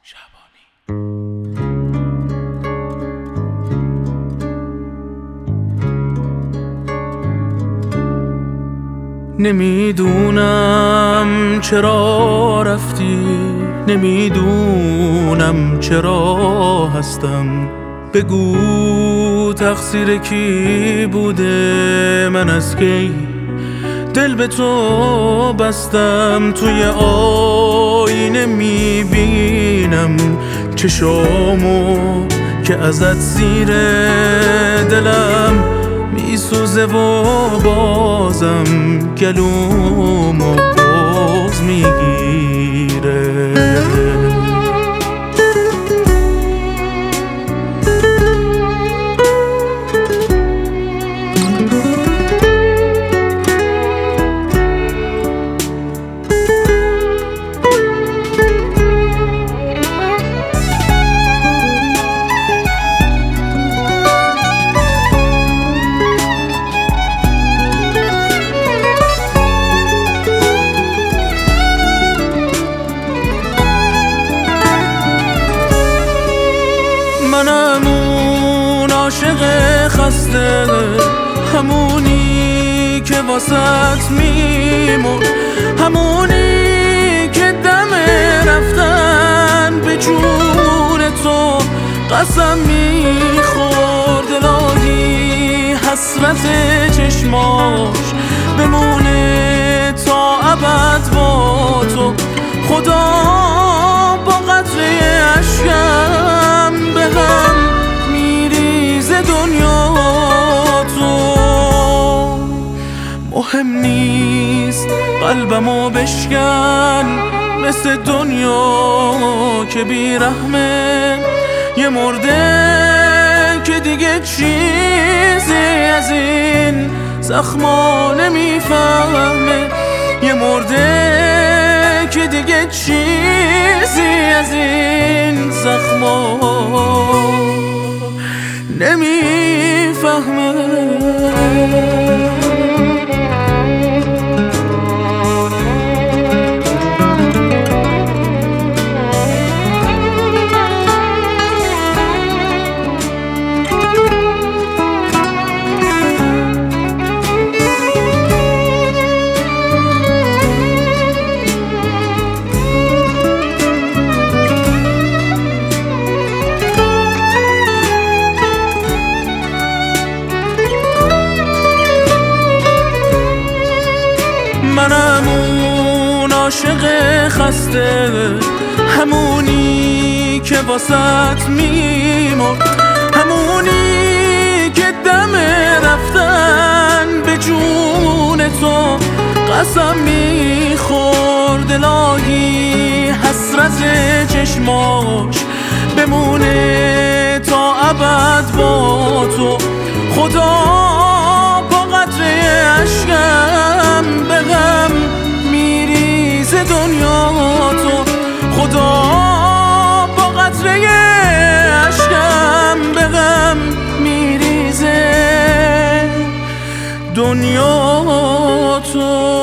نمیدونم چرا رفتی، نمیدونم چرا هستم. بگو تقصیر کی بوده، من از کی دل به تو بستم. توی آینه میبینم چشامو که ازت زیر دلم میسوزه و بازم گلومو بغض میگیره. منم اون عاشق خسته، همونی که واسط میمرد، همونی که دم رفتن به جون تو قسم میخورد. الهی حسرت چشماش بمونه تا ابد با تو. خدا با قطره اشکم بهم میریزه دنیا تو. مهم نیست قلبمو بشکن مثل دنیا که بیرحمه. یه مرده که دیگه چیزی از این زخما نمیفهمه. یه مرده که دیگه چیزی از این زخما نمیفهمه. منم اون عاشق خسته، همونی که واسط میمرد، همونی که دم رفتن به جون تو قسم میخورد. الهی حسرت چشماش بمونه تا ابد با تو. خدا با قطره اشکم بهم میریزه دنیا تو. خدا با قطره اشکم بهم میریزه دنیا تو.